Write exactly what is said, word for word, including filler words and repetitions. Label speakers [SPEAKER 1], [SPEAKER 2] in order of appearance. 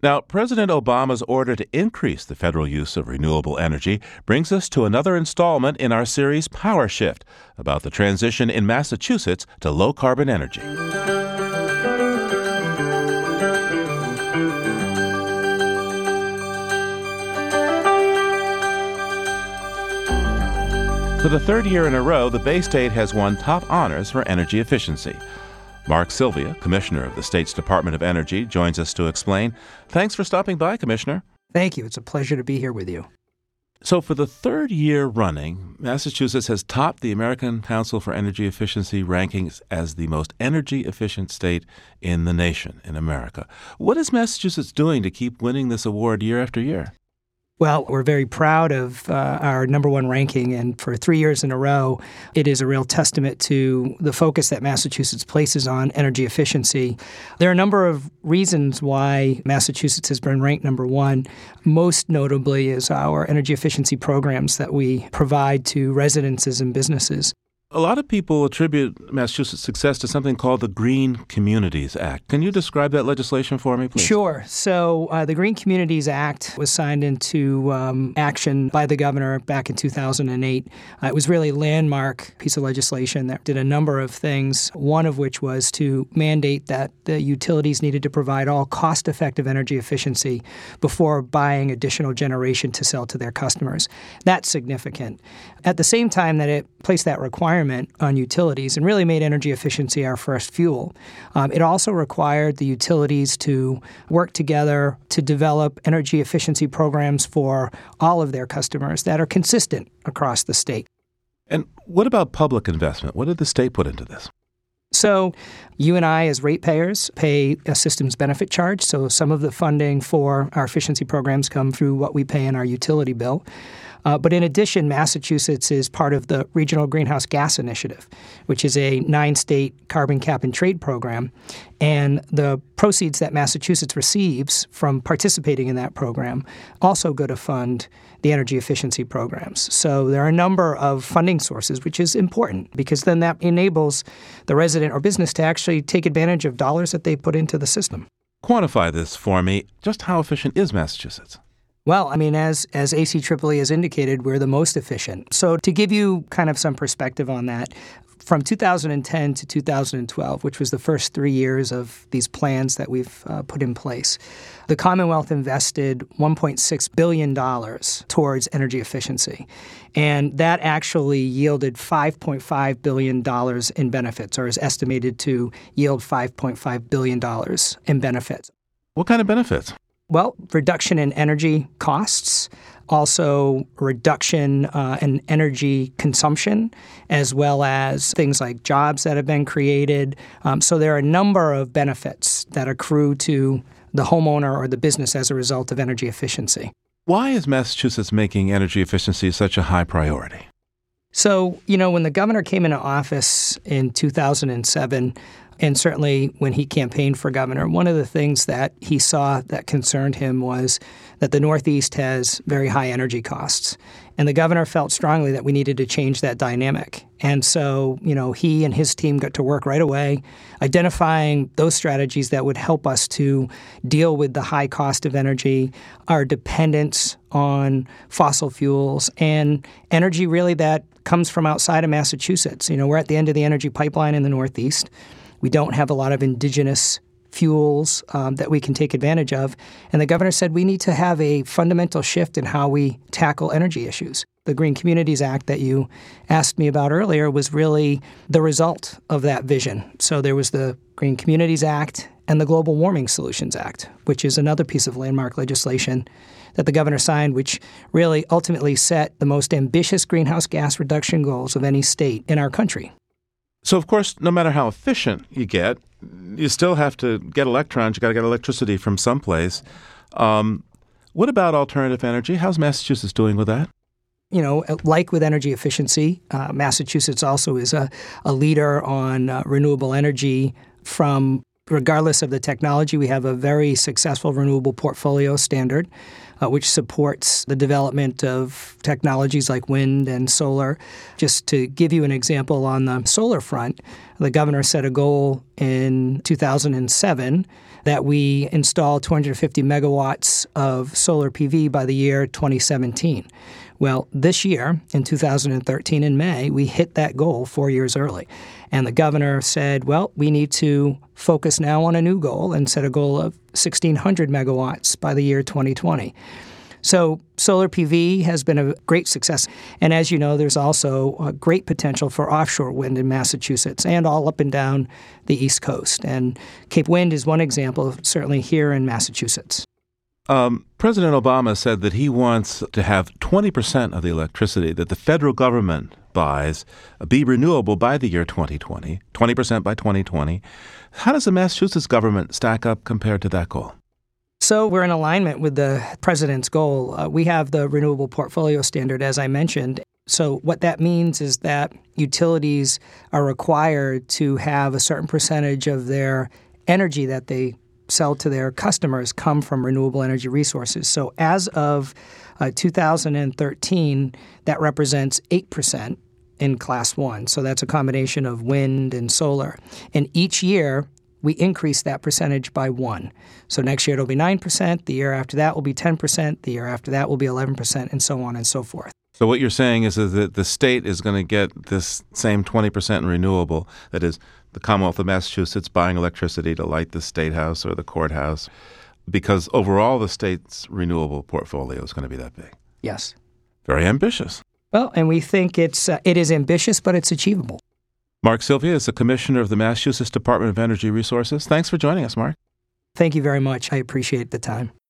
[SPEAKER 1] Now, President Obama's order to increase the federal use of renewable energy brings us to another installment in our series Power Shift, about the transition in Massachusetts to low-carbon energy. For the third year in a row, the Bay State has won top honors for energy efficiency. Mark Sylvia, Commissioner of the state's Department of Energy, joins us to explain. Thanks for stopping by, Commissioner.
[SPEAKER 2] Thank you. It's a pleasure to be here with you.
[SPEAKER 1] So for the third year running, Massachusetts has topped the American Council for Energy Efficiency rankings as the most energy efficient state in the nation, in America. What is Massachusetts doing to keep winning this award year after year?
[SPEAKER 2] Well, we're very proud of uh, our number one ranking, and for three years in a row, it is a real testament to the focus that Massachusetts places on energy efficiency. There are a number of reasons why Massachusetts has been ranked number one. Most notably is our energy efficiency programs that we provide to residences and businesses.
[SPEAKER 1] A lot of people attribute Massachusetts' success to something called the Green Communities Act. Can you describe that legislation for me, please?
[SPEAKER 2] Sure. So uh, the Green Communities Act was signed into um, action by the governor back in two thousand eight. Uh, it was really a landmark piece of legislation that did a number of things, one of which was to mandate that the utilities needed to provide all cost-effective energy efficiency before buying additional generation to sell to their customers. That's significant. At the same time that it placed that requirement on utilities and really made energy efficiency our first fuel. Um, it also required the utilities to work together to develop energy efficiency programs for all of their customers that are consistent across the state.
[SPEAKER 1] And what about public investment? What did the state put into this?
[SPEAKER 2] So you and I, as ratepayers, pay a systems benefit charge. So some of the funding for our efficiency programs come through what we pay in our utility bill. Uh, but in addition, Massachusetts is part of the Regional Greenhouse Gas Initiative, which is a nine-state carbon cap and trade program. And the proceeds that Massachusetts receives from participating in that program also go to fund the energy efficiency programs. So there are a number of funding sources, which is important because then that enables the resident or business to actually take advantage of dollars that they put into the system.
[SPEAKER 1] Quantify this for me. Just how efficient is Massachusetts?
[SPEAKER 2] Well, I mean, as as A C E E E has indicated, we're the most efficient. So to give you kind of some perspective on that, from two thousand ten to two thousand twelve, which was the first three years of these plans that we've uh, put in place, the Commonwealth invested one point six billion dollars towards energy efficiency. And that actually yielded five point five billion dollars in benefits, or is estimated to yield five point five billion dollars in benefits.
[SPEAKER 1] What kind of benefits?
[SPEAKER 2] Well, reduction in energy costs, also reduction uh, in energy consumption, as well as things like jobs that have been created. Um, so there are a number of benefits that accrue to the homeowner or the business as a result of energy efficiency.
[SPEAKER 1] Why is Massachusetts making energy efficiency such a high priority?
[SPEAKER 2] So, you know, when the governor came into office in two thousand seven, and certainly when he campaigned for governor, one of the things that he saw that concerned him was that the Northeast has very high energy costs. And the governor felt strongly that we needed to change that dynamic. And so, you know, he and his team got to work right away, identifying those strategies that would help us to deal with the high cost of energy, our dependence on fossil fuels, and energy really that comes from outside of Massachusetts. You know, we're at the end of the energy pipeline in the Northeast. We don't have a lot of indigenous fuels um, that we can take advantage of. And the governor said we need to have a fundamental shift in how we tackle energy issues. The Green Communities Act that you asked me about earlier was really the result of that vision. So there was the Green Communities Act and the Global Warming Solutions Act, which is another piece of landmark legislation that the governor signed, which really ultimately set the most ambitious greenhouse gas reduction goals of any state in our country.
[SPEAKER 1] So, of course, no matter how efficient you get, you still have to get electrons. You got to get electricity from someplace. Um, what about alternative energy? How's Massachusetts doing with that?
[SPEAKER 2] You know, like with energy efficiency, uh, Massachusetts also is a, a leader on uh, renewable energy from regardless of the technology. We have a very successful renewable portfolio standard. uh, which supports the development of technologies like wind and solar. Just to give you an example on the solar front, the governor set a goal in two thousand seven that we install two hundred fifty megawatts of solar P V by the year twenty seventeen. Well, this year, in two thousand thirteen, in May, we hit that goal four years early. And the governor said, well, we need to focus now on a new goal and set a goal of sixteen hundred megawatts by the year twenty twenty. So solar P V has been a great success. And as you know, there's also a great potential for offshore wind in Massachusetts and all up and down the East Coast. And Cape Wind is one example, certainly here in Massachusetts.
[SPEAKER 1] Um, President Obama said that he wants to have twenty percent of the electricity that the federal government buys be renewable by the year twenty twenty, twenty percent by twenty twenty. How does the Massachusetts government stack up compared to that goal?
[SPEAKER 2] So we're in alignment with the president's goal. Uh, we have the renewable portfolio standard, as I mentioned. So what that means is that utilities are required to have a certain percentage of their energy that they sell to their customers come from renewable energy resources. So as of uh, two thousand thirteen, that represents eight percent in Class one. So that's a combination of wind and solar. And each year, we increase that percentage by one. So next year it'll be nine percent, the year after that will be ten percent, the year after that will be eleven percent, and so on and so forth.
[SPEAKER 1] So what you're saying is that the state is going to get this same twenty percent in renewable, that is, the Commonwealth of Massachusetts buying electricity to light the State House or the courthouse, because overall the state's renewable portfolio is going to be that big.
[SPEAKER 2] Yes.
[SPEAKER 1] Very ambitious.
[SPEAKER 2] Well, and we think it's uh, it is ambitious, but it's achievable.
[SPEAKER 1] Mark Sylvia is the Commissioner of the Massachusetts Department of Energy Resources. Thanks for joining us, Mark.
[SPEAKER 2] Thank you very much. I appreciate the time.